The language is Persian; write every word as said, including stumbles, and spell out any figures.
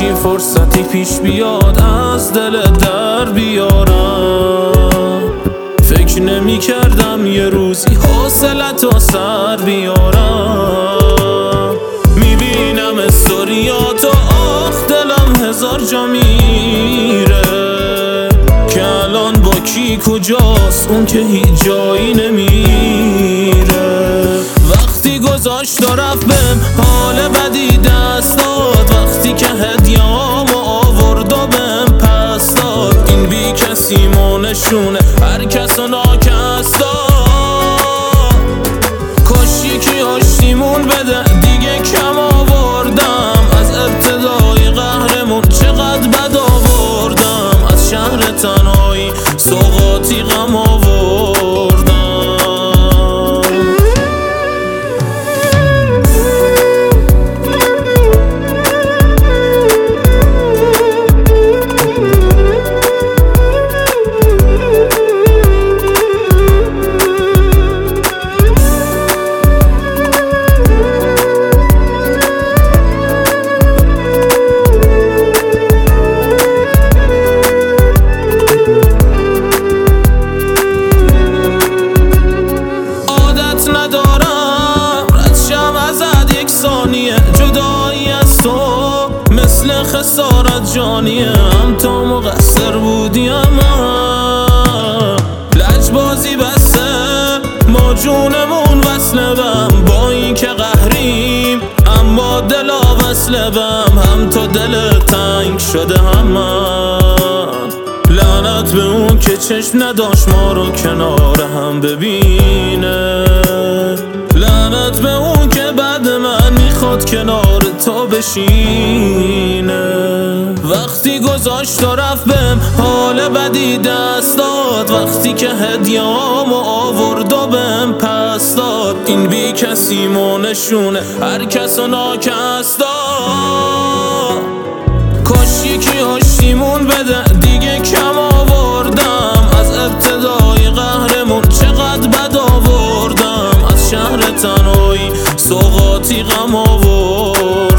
هرچی فرصتی پیش بیاد از دل در بیارم. فکر نمی کردم یه روزی حوصلتو سر بیارم. میبینم استوریاتو آخ دلم هزار جا میره که الان با کی کجاست اون که هیچ جایی نمیره. وقتی گذاشت و رفت بهم حال بدی دست داد، وقتی که هدیه‌امو آورد و بهم پس داد. این بی کسی نشونه هر کس و ناکس داد. کاش یکی آشتیمون بده دیگه کم آوردم. از ابتدای قهرمون چقدر بد آوردم. از شهر تنهایی سوغاتی غم آوردم. جدایی از تو مثل خسارت جانیه، هم تو مقصر بودی اما لجبازی بسته ما جونمون وصله بم. با این که قهریم اما دلا وصله بم. هم تو دل تنگ شده هم من. لعنت به اون که چشم نداشت ما رو کنار هم ببینه. لعنت به اون که بعد من میخواد کنار تو بشینه. وقتی گذاشت و رفت بهم حال بدی دست داد، وقتی که هدیه‌امو آورد و بهم پس داد. این بی کسی نشونه هر کس و ناکس داد. کاش یکی آشتیمون بده دیگه کم آوردم. از ابتدای قهرمون چقدر بد آوردم. از شهر تنهایی سوغاتی غم آوردم.